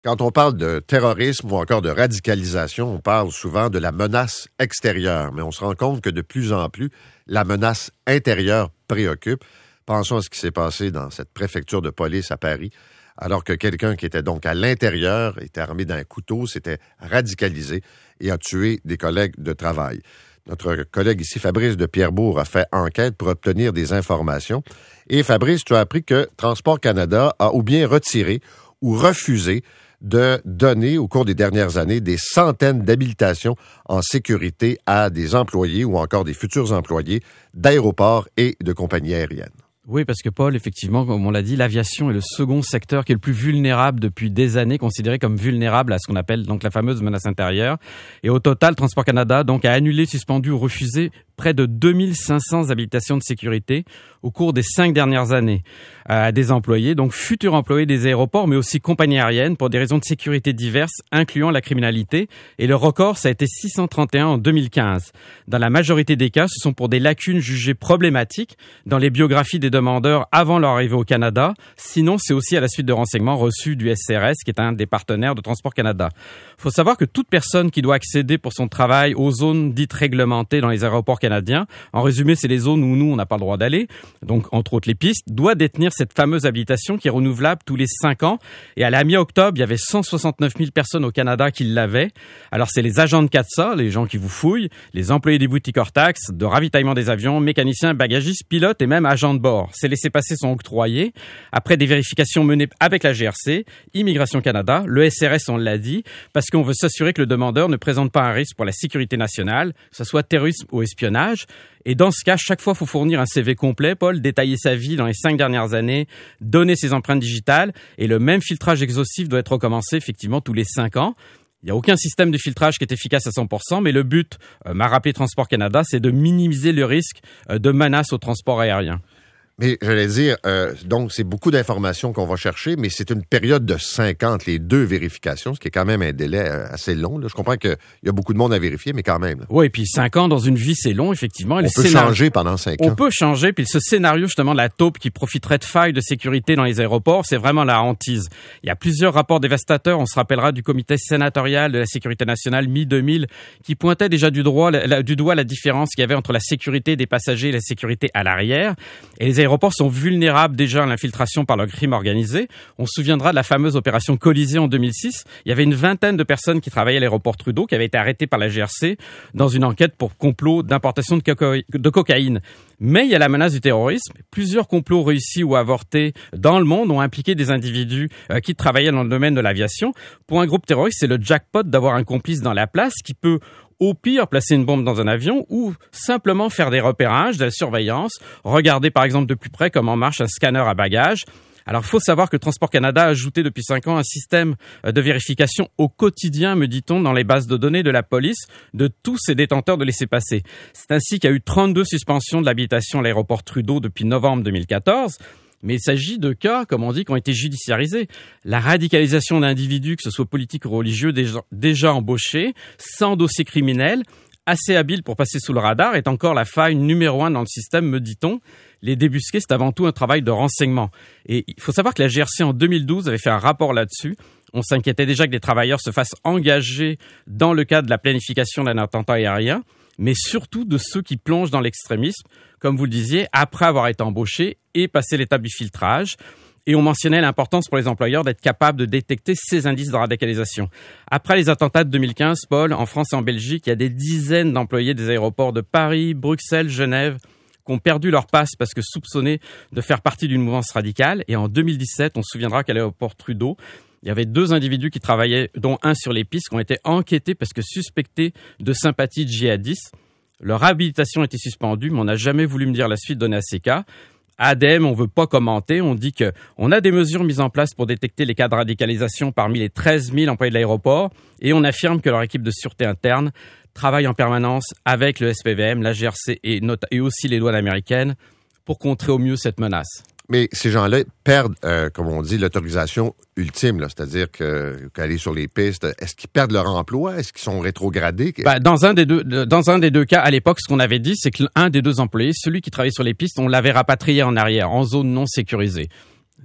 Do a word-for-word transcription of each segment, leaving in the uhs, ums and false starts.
Quand on parle de terrorisme ou encore de radicalisation, on parle souvent de la menace extérieure, mais on se rend compte que de plus en plus, la menace intérieure préoccupe. Pensons à ce qui s'est passé dans cette préfecture de police à Paris, alors que quelqu'un qui était donc à l'intérieur, était armé d'un couteau, s'était radicalisé et a tué des collègues de travail. Notre collègue ici, Fabrice de Pierrebourg, a fait enquête pour obtenir des informations. Et Fabrice, tu as appris que Transport Canada a ou bien retiré ou refusé de donner au cours des dernières années des centaines d'habilitations en sécurité à des employés ou encore des futurs employés d'aéroports et de compagnies aériennes. Oui, parce que Paul, effectivement, comme on l'a dit, l'aviation est le second secteur qui est le plus vulnérable depuis des années, considéré comme vulnérable à ce qu'on appelle donc la fameuse menace intérieure. Et au total, Transport Canada donc a annulé, suspendu ou refusé près de deux mille cinq cents habilitations de sécurité au cours des cinq dernières années à des employés, donc futurs employés des aéroports, mais aussi compagnies aériennes pour des raisons de sécurité diverses, incluant la criminalité. Et le record, ça a été six cent trente et un en deux mille quinze. Dans la majorité des cas, ce sont pour des lacunes jugées problématiques dans les biographies des demandeurs avant leur arrivée au Canada. Sinon, c'est aussi à la suite de renseignements reçus du S C R S, qui est un des partenaires de Transport Canada. Il faut savoir que toute personne qui doit accéder pour son travail aux zones dites réglementées dans les aéroports canadiens, en résumé, c'est les zones où nous, on n'a pas le droit d'aller, donc entre autres les pistes, doit détenir cette fameuse habilitation qui est renouvelable tous les cinq ans. Et à la mi-octobre, il y avait cent soixante-neuf mille personnes au Canada qui l'avaient. Alors, c'est les agents de C A T S A, les gens qui vous fouillent, les employés des boutiques hors taxes, de ravitaillement des avions, mécaniciens, bagagistes, pilotes et même agents de bord. Ces laissez-passer sont octroyés après des vérifications menées avec la G R C, Immigration Canada, le S R S, on l'a dit, parce qu'on veut s'assurer que le demandeur ne présente pas un risque pour la sécurité nationale, que ce soit terrorisme ou espionnage. Et dans ce cas, chaque fois, il faut fournir un C V complet, Paul, détailler sa vie dans les cinq dernières années, donner ses empreintes digitales, et le même filtrage exhaustif doit être recommencé effectivement tous les cinq ans. Il n'y a aucun système de filtrage qui est efficace à cent pour cent, mais le but, euh, m'a rappelé Transport Canada, c'est de minimiser le risque euh, de menace au transport aérien. Mais j'allais dire, euh, donc c'est beaucoup d'informations qu'on va chercher, mais c'est une période de cinq ans entre les deux vérifications, ce qui est quand même un délai assez long. Là. Je comprends qu'il y a beaucoup de monde à vérifier, mais quand même. Là. Oui, et puis cinq ans dans une vie, c'est long, effectivement. On Et peut scénar... changer pendant cinq ans. On peut changer, puis ce scénario justement de la taupe qui profiterait de failles de sécurité dans les aéroports, c'est vraiment la hantise. Il y a plusieurs rapports dévastateurs, on se rappellera du comité sénatorial de la sécurité nationale mi deux mille, qui pointait déjà du, droit, la, du doigt la différence qu'il y avait entre la sécurité des passagers et la sécurité à l'arrière. Et les aéroports sont vulnérables déjà à l'infiltration par le crime organisé. On se souviendra de la fameuse opération Colisée en deux mille six. Il y avait une vingtaine de personnes qui travaillaient à l'aéroport Trudeau qui avaient été arrêtées par la G R C dans une enquête pour complot d'importation de, coca- de cocaïne. Mais il y a la menace du terrorisme. Plusieurs complots réussis ou avortés dans le monde ont impliqué des individus euh, qui travaillaient dans le domaine de l'aviation. Pour un groupe terroriste, c'est le jackpot d'avoir un complice dans la place qui peut au pire, placer une bombe dans un avion ou simplement faire des repérages, de la surveillance, regarder par exemple de plus près comment marche un scanner à bagages. Alors, il faut savoir que Transport Canada a ajouté depuis cinq ans un système de vérification au quotidien, me dit-on, dans les bases de données de la police de tous ces détenteurs de laissez-passer. C'est ainsi qu'il y a eu trente-deux suspensions de l'habilitation à l'aéroport Trudeau depuis novembre deux mille quatorze. Mais il s'agit de cas, comme on dit, qui ont été judiciarisés. La radicalisation d'individus, que ce soit politiques ou religieux, déjà, déjà embauchés, sans dossier criminel, assez habiles pour passer sous le radar, est encore la faille numéro un dans le système, me dit-on. Les débusquer, c'est avant tout un travail de renseignement. Et il faut savoir que la G R C, en deux mille douze, avait fait un rapport là-dessus. On s'inquiétait déjà que des travailleurs se fassent engager dans le cadre de la planification d'un attentat aérien, mais surtout de ceux qui plongent dans l'extrémisme, comme vous le disiez, après avoir été embauchés et passé l'étape du filtrage. Et on mentionnait l'importance pour les employeurs d'être capables de détecter ces indices de radicalisation. Après les attentats de deux mille quinze, Paul, en France et en Belgique, il y a des dizaines d'employés des aéroports de Paris, Bruxelles, Genève, qui ont perdu leur passe parce que soupçonnés de faire partie d'une mouvance radicale. Et en deux mille dix-sept, on se souviendra qu'à l'aéroport Trudeau, il y avait deux individus qui travaillaient, dont un sur les pistes, qui ont été enquêtés parce que suspectés de sympathie djihadiste. Leur habilitation a été suspendue, mais on n'a jamais voulu me dire la suite donnée à ces cas. A D M, on veut pas commenter. On dit que on a des mesures mises en place pour détecter les cas de radicalisation parmi les treize mille employés de l'aéroport et on affirme que leur équipe de sûreté interne travaille en permanence avec le S P V M, la G R C et, not- et aussi les douanes américaines pour contrer au mieux cette menace. Mais ces gens-là perdent, euh, comme on dit, l'autorisation ultime, là, c'est-à-dire que qu'aller sur les pistes, est-ce qu'ils perdent leur emploi? Est-ce qu'ils sont rétrogradés? Bah, dans un des deux, dans un des deux cas, à l'époque, ce qu'on avait dit, c'est que l'un des deux employés, celui qui travaillait sur les pistes, on l'avait rapatrié en arrière, en zone non sécurisée.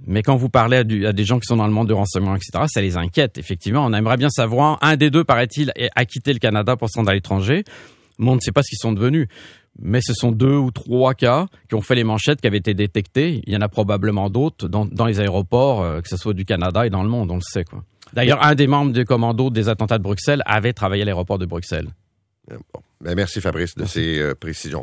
Mais quand vous parlez à, du, à des gens qui sont dans le monde du renseignement, et cetera, ça les inquiète. Effectivement, on aimerait bien savoir. Un des deux, paraît-il, a quitté le Canada pour se rendre à l'étranger. Mais on ne sait pas ce qu'ils sont devenus. Mais ce sont deux ou trois cas qui ont fait les manchettes, qui avaient été détectés. Il y en a probablement d'autres dans, dans les aéroports, euh, que ce soit du Canada et dans le monde, on le sait, quoi. D'ailleurs, un des membres du commando des attentats de Bruxelles avait travaillé à l'aéroport de Bruxelles. Bon. Ben, merci Fabrice de merci. ces euh, précisions.